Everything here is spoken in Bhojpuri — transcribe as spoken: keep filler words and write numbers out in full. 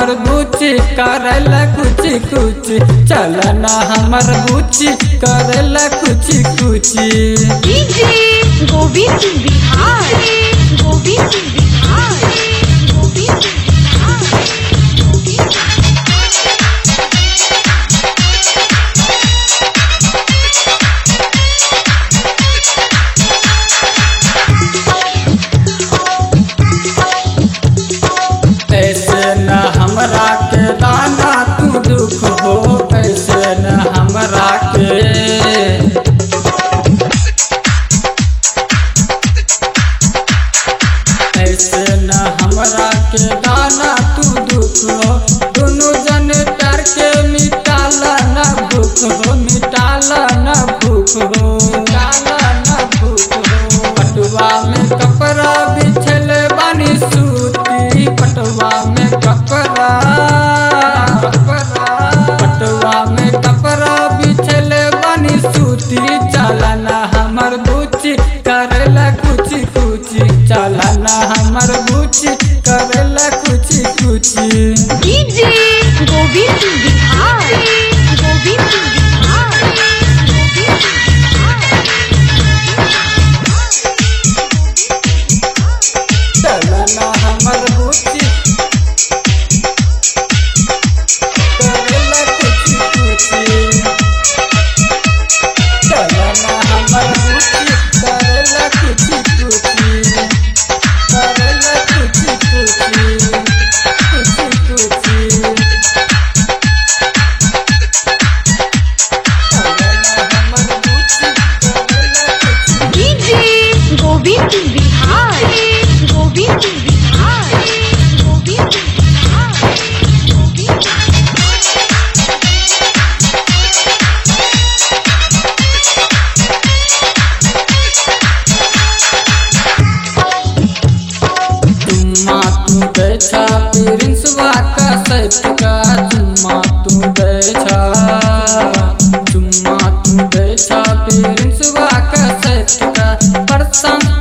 हमर बुची करेला कुछ कुछ चल ना हमर बुची करेला कुछ कुछ। डीजे गोविंद बिहार गोविंद बिहार गोविंद बिहार। ऐसे न हमरा के दाना तू दुख हो, ऐसे न हमरा के ऐसे न हमरा के दाना तू दुख हो। दोनों जन प्यार के मिटाला न भूख हो, मिटाला न भूख हो, मिटाला न भूख हो। पटुआ में कपड़ा बिछल बानी सूती, पटुआ में कपड़ा पटुआ में कपड़ा बिछल बानी सूती चलना हमर बुची करेला कुछ कुछ चलना हमर बुची करेला कुछ कुछ। डीजे गोविंद बिहार गोविंद बिहार गोविंद बिहार। चलना हमर बुची करेला कुछ कुछ चलना हमर बुची करेला कुछ कुछ करेला कुछ कुछ कुछ कुछ चलना हमर बुची करेला कुछ। डीजे गोविंद बिहार गोविंद बिहार गोविंद बिहार गोविंद चुम्मा तू बैठा प्रिंसवा का सैफ का चुम्मा तू बैठा चुम्मा तू बैठा प्रिंसवा का सैफ का परसम